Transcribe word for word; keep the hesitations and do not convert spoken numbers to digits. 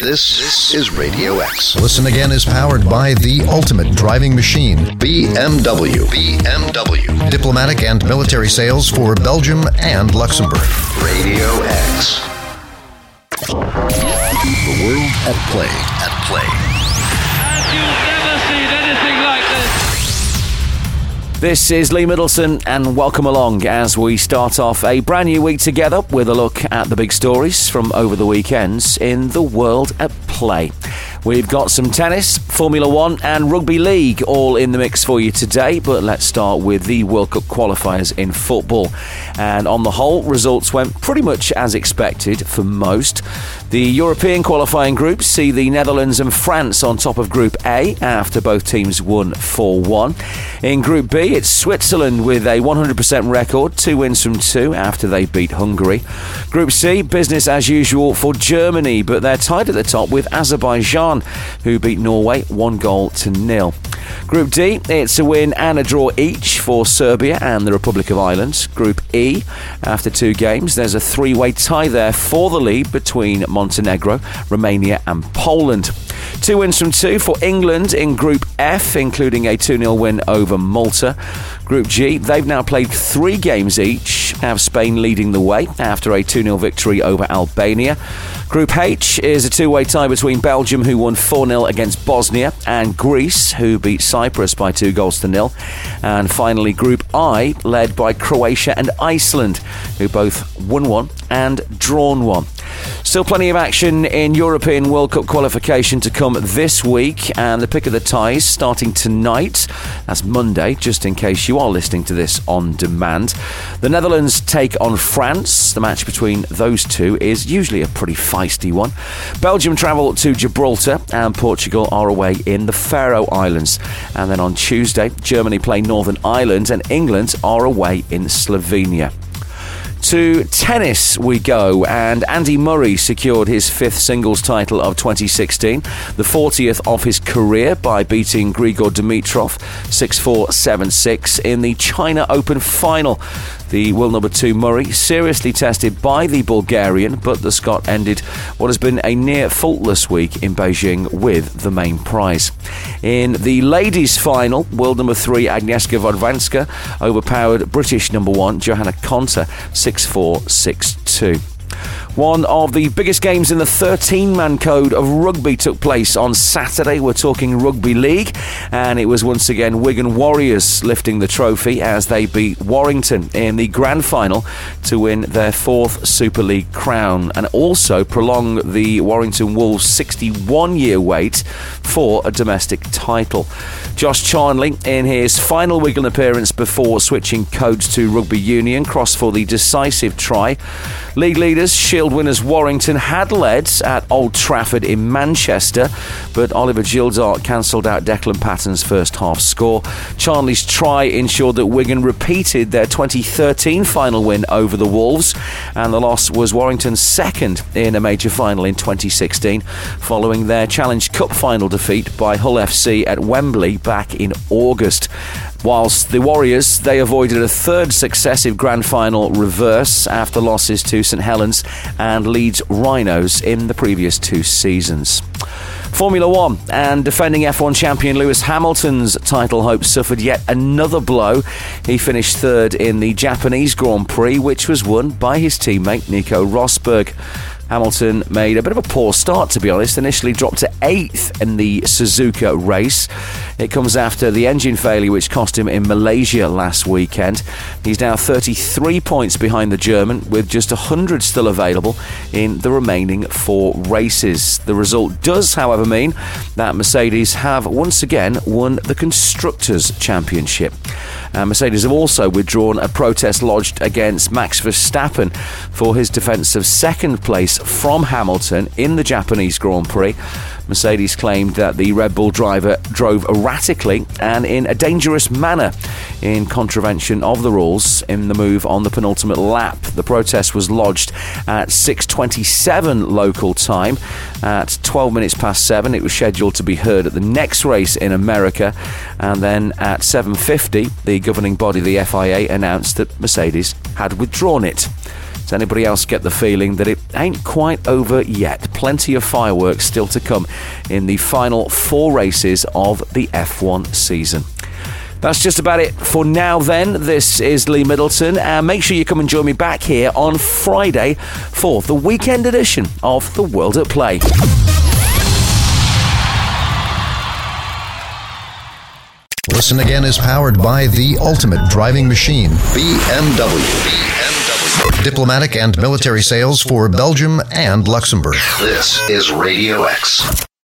This is Radio X. Listen Again is powered by the ultimate driving machine, B M W. B M W. Diplomatic and military sales for Belgium and Luxembourg. Radio X. The world at play. At play. And you've never seen anything like this. This is Lee Middleton, and welcome along as we start off a brand new week together with a look at the big stories from over the weekends in the world at play. We've got some tennis, Formula One and Rugby League all in the mix for you today, but let's start with the World Cup qualifiers in football. And on the whole, results went pretty much as expected for most. The European qualifying groups see the Netherlands and France on top of Group A after both teams won four one. In Group B, it's Switzerland with a one hundred percent record, two wins from two after they beat Hungary. Group C, business as usual for Germany, but they're tied at the top with Azerbaijan, who beat Norway one goal to nil. Group D, it's a win and a draw each for Serbia and the Republic of Ireland. Group E, after two games, there's a three-way tie there for the lead between Montenegro, Romania and Poland. Two wins from two for England in Group F, including a two nil win over Malta. Group G, they've now played three games each, have Spain leading the way after a two nil victory over Albania. Group H is a two-way tie between Belgium, who won four nil against Bosnia, and Greece, who beat Cyprus by two goals to nil. And finally, Group I, led by Croatia and Iceland, who both won one and drawn one. Still plenty of action in European World Cup qualification to come this week, and the pick of the ties starting tonight. That's Monday, just in case you are listening to this on demand. The Netherlands take on France. The match between those two is usually a pretty feisty one. Belgium travel to Gibraltar, and Portugal are away in the Faroe Islands. And then on Tuesday, Germany play Northern Ireland, and England are away in Slovenia. To tennis we go, and Andy Murray secured his fifth singles title of twenty sixteen, the fortieth of his career, by beating Grigor Dimitrov six four, seven six in the China Open final. The world number two Murray seriously tested by the Bulgarian, but the Scot ended what has been a near faultless week in Beijing with the main prize. In the ladies' final, world number three Agnieszka Vodvanska overpowered British number one Johanna Konta six four, six two. One of the biggest games in the thirteen-man code of rugby took place on Saturday. We're talking Rugby League, and it was once again Wigan Warriors lifting the trophy as they beat Warrington in the grand final to win their fourth Super League crown, and also prolong the Warrington Wolves' sixty-one-year wait for a domestic title. Josh Charnley, in his final Wigan appearance before switching codes to rugby union, crossed for the decisive try. League leaders, Shield winners Warrington, had led at Old Trafford in Manchester, but Oliver Gildart cancelled out Declan Patton's first half score. Charnley's try ensured that Wigan repeated their twenty thirteen final win over the Wolves, and the loss was Warrington's second in a major final in twenty sixteen, following their Challenge Cup final defeat by Hull F C at Wembley back in August. Whilst the Warriors, they avoided a third successive grand final reverse after losses to St Helens and Leeds Rhinos in the previous two seasons. Formula One, and defending F one champion Lewis Hamilton's title hopes suffered yet another blow. He finished third in the Japanese Grand Prix, which was won by his teammate Nico Rosberg. Hamilton made a bit of a poor start, to be honest. Initially dropped to eighth in the Suzuka race. It comes after the engine failure which cost him in Malaysia last weekend. He's now thirty-three points behind the German, with just one hundred still available in the remaining four races. The result does, however, mean that Mercedes have once again won the Constructors' Championship. Uh, Mercedes have also withdrawn a protest lodged against Max Verstappen for his defence of second place from Hamilton in the Japanese Grand Prix. Mercedes claimed that the Red Bull driver drove erratically and in a dangerous manner in contravention of the rules in the move on the penultimate lap. The protest was lodged at six twenty-seven local time. At twelve minutes past seven, it was scheduled to be heard at the next race in America, and then at seven fifty, the governing body, the F I A, announced that Mercedes had withdrawn it. Does anybody else get the feeling that it ain't quite over yet? Plenty of fireworks still to come in the final four races of the F one season. That's just about it for now then. This is Lee Middleton, and make sure you come and join me back here on Friday for the weekend edition of The World at Play. Listen Again is powered by the ultimate driving machine, B M W. B M W. Diplomatic and military sales for Belgium and Luxembourg. This is Radio X.